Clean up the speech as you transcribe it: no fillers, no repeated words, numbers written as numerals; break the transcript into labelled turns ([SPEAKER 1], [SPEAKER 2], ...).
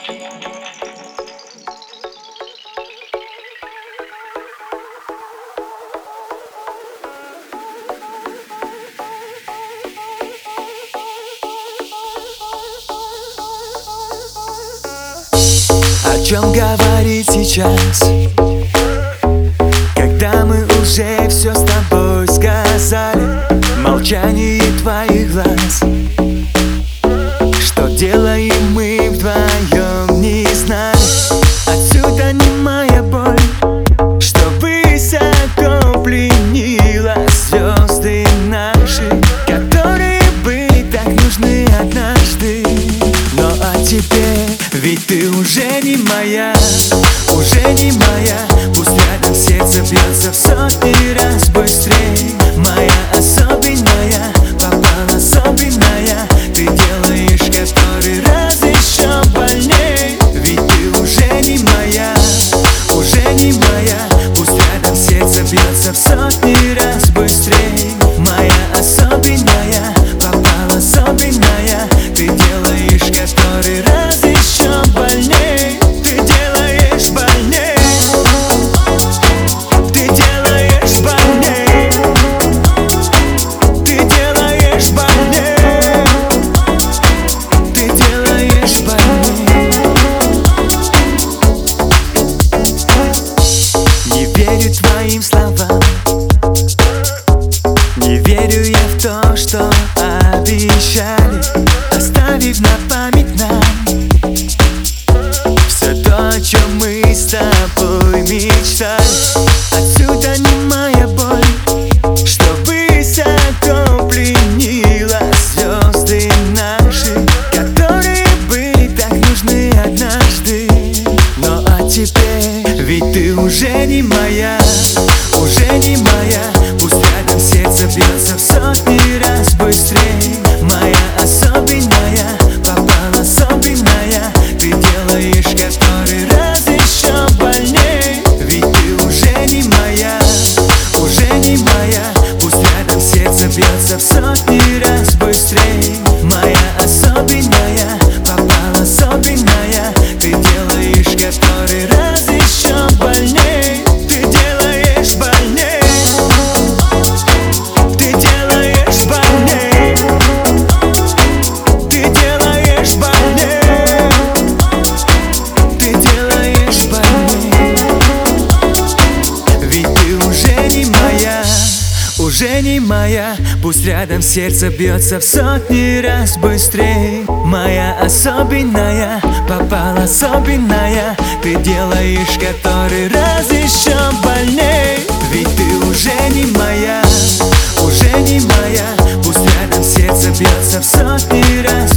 [SPEAKER 1] О чем говорить сейчас, когда мы уже все с тобой сказали? Молчание твоих глаз, что делаем мы вдвоем, не знали. Отсюда немая боль, что высоко пленила звезды наши, которые были так нужны однажды. Но а теперь, ведь ты уже не моя, уже не моя. Пусть рядом сердце бьется в сотни раз быстрее. Моя особенная, попала особенная. Ты делаешь который раз еще больней. Ведь ты уже не моя, уже не моя. Пусть рядом сердце бьется в сотни раз быстрее. Моя особенная, попала особенная. Ты делаешь который раз еще больней. Ты делаешь больней. Ты делаешь больней. Ты делаешь больней. Ты делаешь больней. Не верю твоим словам, не верю я в то, что обещали, оставив на память нам все то, о чем мы с тобой мечтали. Отсюда немая боль, что высоко пленила звезды наши, которые были так нужны однажды. Но а теперь, ведь ты уже не моя, уже не моя. Пусть рядом сердце бьется в сотни раз быстрее. Моя особенная, попала особенная. Ты делаешь который раз еще больней. Ведь ты уже не моя, уже не моя. Пусть рядом сердце бьется в сотни раз быстрее. Моя особенная, попала особенная. Ты делаешь который раз еще больней. Ты делаешь больней. Ты делаешь больней. Ты делаешь больней. Ты делаешь больней. Ведь ты уже не моя, уже не моя. Пусть рядом сердце бьется в сотни раз быстрее. Моя особенная, попала особенная. Ты делаешь который раз еще больней. Ведь ты уже не моя, уже не моя. Пусть рядом сердце бьется в сотни раз